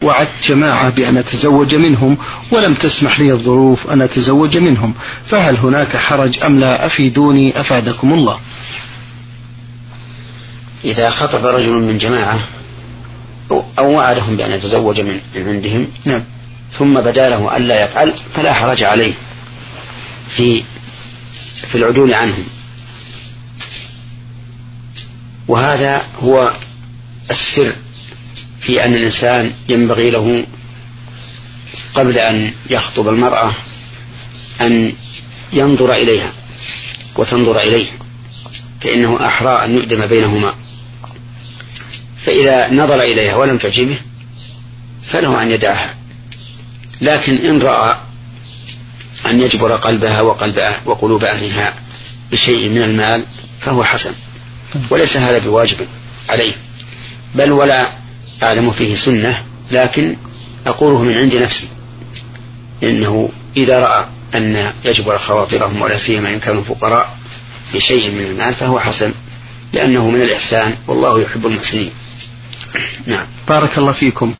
وعدت جماعة بأن أتزوج منهم ولم تسمح لي الظروف أن أتزوج منهم، فهل هناك حرج أم لا؟ أفيدوني أفادكم الله. إذا خطب رجل من جماعة أو وعدهم بأن يتزوج من عندهم ثم بدا له ألا يفعل فلا حرج عليه في العدول عنهم، وهذا هو السر في أن الإنسان ينبغي له قبل أن يخطب المرأة أن ينظر إليها وتنظر إليه، فإنه أحرى أن يؤدم بينهما. فإذا نظر إليها ولم تعجبه فله أن يدعها، لكن إن رأى أن يجبر قلبها وقلوب أهلها بشيء من المال فهو حسن، وليس هذا بواجب عليه، بل ولا أعلم فيه سنة، لكن أقوله من عند نفسي، إنه إذا رأى أن يجبر خواطرهم ولا سيما إن كانوا فقراء بشيء من المال فهو حسن، لأنه من الإحسان والله يحب المحسنين. نعم. بارك الله فيكم.